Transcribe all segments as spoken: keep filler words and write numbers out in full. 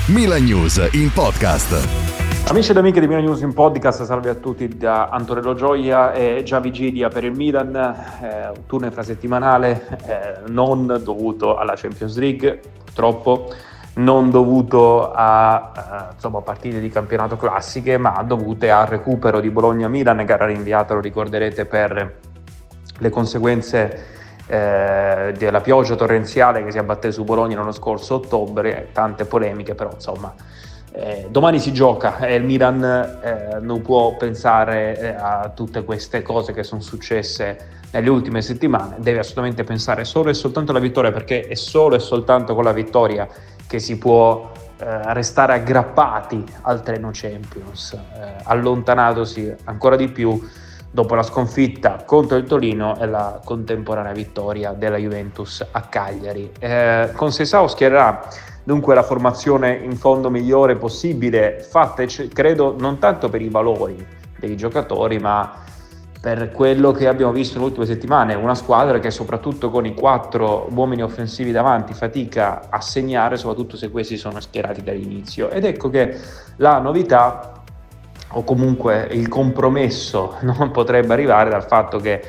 Milan News in podcast. Amici ed amiche di Milan News in podcast, salve a tutti da Antonello Gioia. È già vigilia per il Milan, eh, un turno infrasettimanale eh, non dovuto alla Champions League, purtroppo, non dovuto a eh, insomma, partite di campionato classiche, ma dovute al recupero di Bologna-Milan, gara rinviata, lo ricorderete, per le conseguenze eh, della pioggia torrenziale che si abbatté su Bologna l'anno scorso ottobre. Tante polemiche, però insomma eh, domani si gioca e il Milan eh, non può pensare eh, a tutte queste cose che sono successe nelle ultime settimane, deve assolutamente pensare solo e soltanto alla vittoria, perché è solo e soltanto con la vittoria che si può eh, restare aggrappati al treno Champions, eh, allontanatosi ancora di più dopo la sconfitta contro il Torino e la contemporanea vittoria della Juventus a Cagliari. Eh, con Seisao schiererà dunque la formazione in fondo migliore possibile, fatta credo non tanto per i valori dei giocatori, ma per quello che abbiamo visto nelle ultime settimane, una squadra che soprattutto con i quattro uomini offensivi davanti fatica a segnare, soprattutto se questi sono schierati dall'inizio. Ed ecco che la novità, o comunque il compromesso, non potrebbe arrivare dal fatto che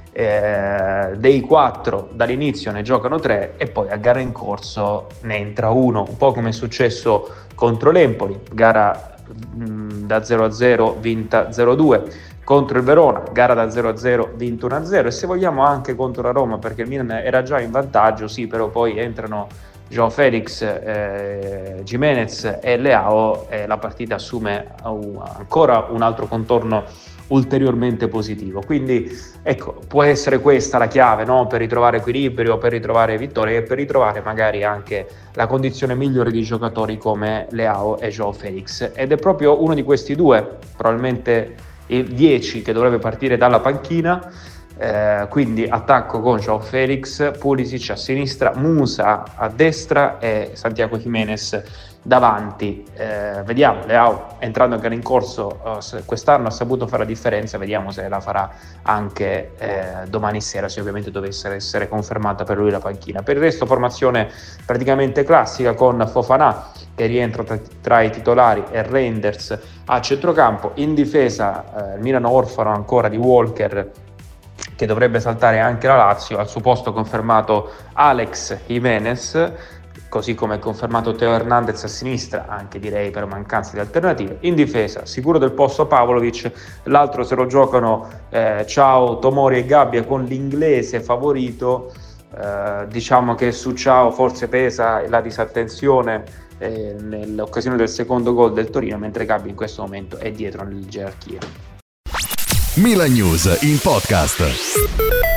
eh, dei quattro dall'inizio ne giocano tre e poi a gara in corso ne entra uno, un po' come è successo contro l'Empoli, gara mh, da zero a zero vinta zero a due, contro il Verona, gara da zero a zero vinta uno a zero, e se vogliamo anche contro la Roma, perché il Milan era già in vantaggio, sì, però poi entrano João Félix, eh, Giménez e Leao e la partita assume uh, ancora un altro contorno ulteriormente positivo. Quindi ecco, può essere questa la chiave, no? Per ritrovare equilibrio, per ritrovare vittorie e per ritrovare magari anche la condizione migliore di giocatori come Leao e João Félix, ed è proprio uno di questi due, probabilmente il dieci, che dovrebbe partire dalla panchina. Eh, quindi attacco con João Félix, Pulisic a sinistra, Musa a destra e Santiago Giménez davanti. Eh, vediamo, Leao entrando anche in corso eh, quest'anno ha saputo fare la differenza, vediamo se la farà anche eh, domani sera, se ovviamente dovesse essere confermata per lui la panchina. Per il resto formazione praticamente classica, con Fofana che rientra tra, tra i titolari e Reinders a centrocampo. In difesa eh, il Milan orfano ancora di Walker, che dovrebbe saltare anche la Lazio. Al suo posto confermato Alex Giménez, così come confermato Teo Hernandez a sinistra, anche direi per mancanza di alternative. In difesa, sicuro del posto Pavlovic, l'altro se lo giocano eh, Ciao, Tomori e Gabbia, con l'inglese favorito. Eh, diciamo che su Ciao forse pesa la disattenzione eh, nell'occasione del secondo gol del Torino, mentre Gabbia in questo momento è dietro nella gerarchia. Milan News in podcast.